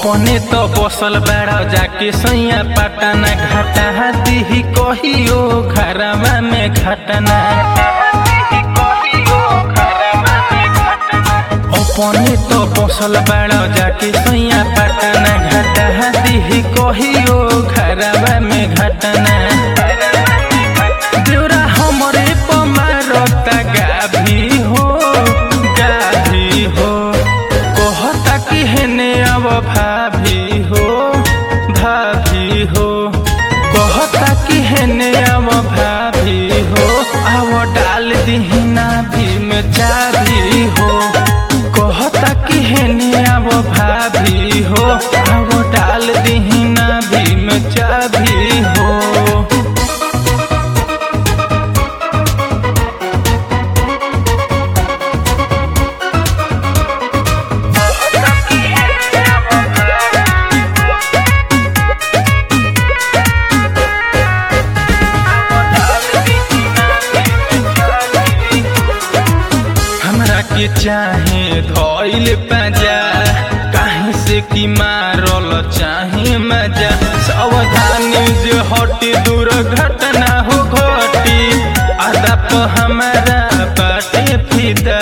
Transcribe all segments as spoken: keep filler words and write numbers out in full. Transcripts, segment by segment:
अपने तो बसल बाड़ा जाके सैया पटना घाटा दी कहियो घरवा में घटना। अपने तो बसल बाड़ा जाके सैया पटना घाटा दी कहियो घरवा में घटना। देवरा हमरे पमारता गाभी हो गाभी हो कहता कि हेने अब भाभी हो भाभी हो कहता कि हेने अब भाभी हो अब डाल दीही नाभी में चाभी हो कहता कि हेने अब भाभी हो अब डाल दीही नाभी में चाभी हो। के चाहे धोइल पाजा कहीं से की मारल चाहे मजा सावधानी जो हटी दुर्घटना हो घटी आदा तो हमारा बाटे फिदा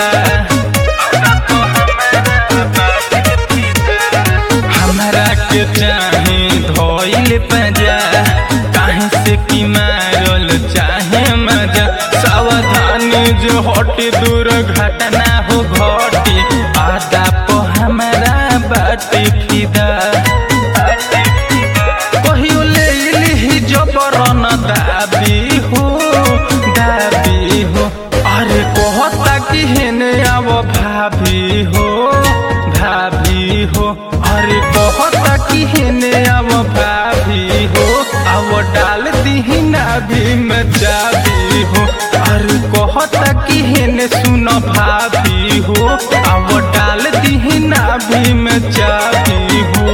हमारा के चाहे धोइल पाजा कहीं से की मारल चाहे मजा सावधानी जो हटी दुर्घटना हो घटी आदा पो हमारा बाटे फिदा कहियो ले ली जबरन दाबी हो दाबी हो अरे कहता कि हेने अब भाभी हो भाभी हो अरे कहता कि हेने अब भाभी हो अब डाल दीही नाभी में चाबी हो अरे कहता कि हेने सुन भाभी हो अब डाल दीही नाभी में चाबी हो।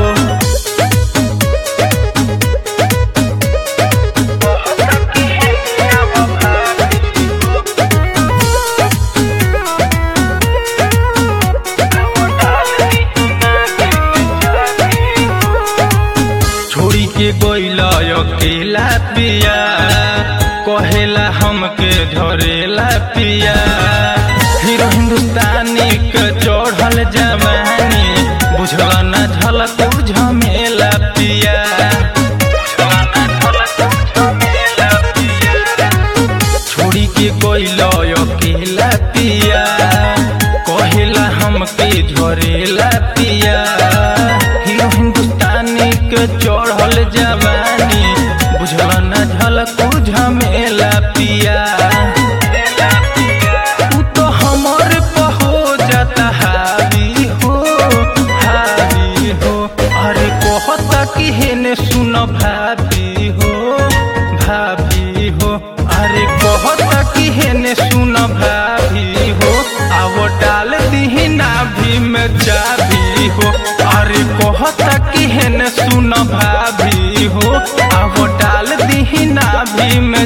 छोड़ी के गोइला अकेला पिया कहेला हमके झरेला पिया हीरो हिंदुस्तानी के चढ़ल जवानी बुझल न झलक झमेला पिया छोड़ी के कोइला अकेला पिया कहेला हमके झरेला पिया हीरो हिंदुस्तानी के चढ़ल जवानी बुझल न झलक झमेला पिया तू तो हमर पहो जाता हावी हो हावी हो अरे कहता कि हेने सुन भाभी हो भाभी हो अरे कहता कि हेने सुन भाभी हो अब डाल दीही नाभी में चाबी हो अरे कहता कि हेने सुन भाभी हो अब डाल दीही नाभी में